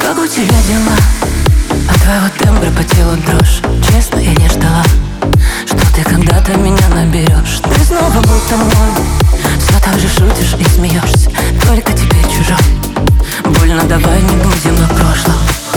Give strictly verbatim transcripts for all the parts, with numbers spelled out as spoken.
Как у тебя дела? От твоего тембра по телу дрожь. Честно, я не ждала, что ты когда-то меня наберешь. Ты снова будто мой, все так же шутишь и смеешься, только теперь чужой. Больно, давай не будем о прошлом.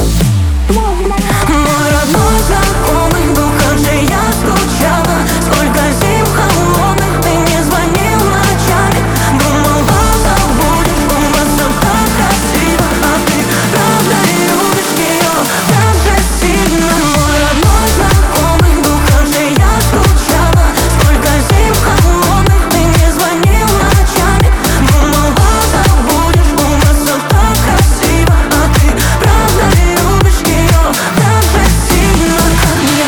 Мой родной знакомый, в духах же я скучала. Сколько зим холодных ты не звонил ночами. Думала, забудешь, у нас все так красиво, а ты правда любишь ее так же сильно. Мой родной знакомый, в духах же я скучала. Сколько зим холодных ты не звонил ночами. Думала, забудешь, у нас все так красиво, а ты правда любишь ее так же сильно, как я.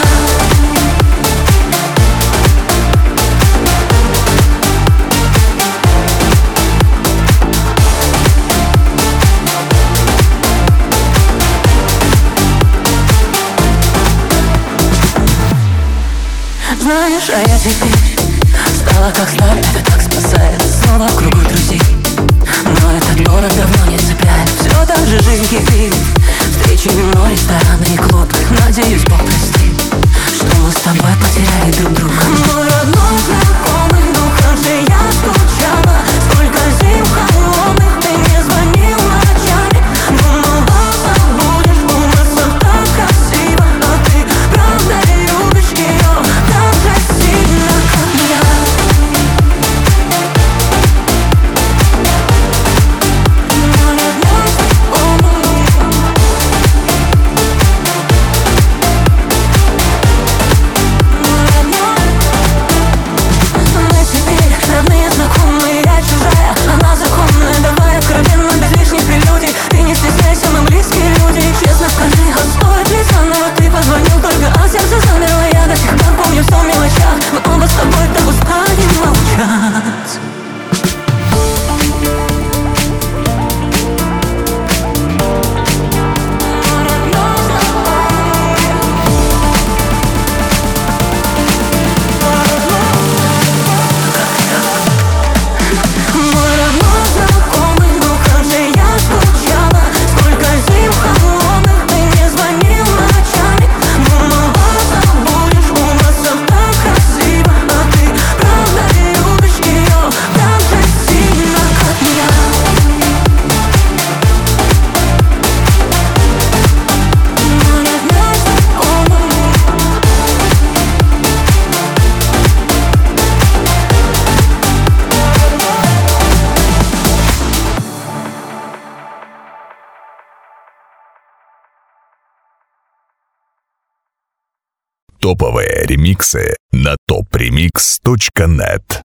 Знаешь, а я теперь стала как сталь, это так спасает. Снова в кругу друзей, но этот город давно не цепляет. Все так же жизнь кипит, встречи, вино, рестораны и клубы. Надеюсь, Бог простит, что мы с тобой потеряли друг друга. Мой родной знакомый, в духах же я скучала. Сколько зим холодных ты не звонил ночами. Думала, забудешь, у нас все так красиво, а ты правда любишь ее так же сильно, как я. Мой родной знакомый. Мы теперь родные, знакомые, я чужая, она законная. Давай откровенно, без лишних прелюдий. Ты не стесняйся, мы близкие люди. Честно скажи, а стоит ли заново? Ты позвонил только, а сердце замерло. Я до сих пор помню все в мелочах. Мы оба с тобой так устали молчать. Мой родной знакомый, в духах же я скучала. Сколько зим холодных ты не звонил ночами. Думала, забудешь, у нас все так красиво, а ты правда любишь ее так же сильно, как я. Мой родной знакомый. Топовые ремиксы на топ ремикс точка нет.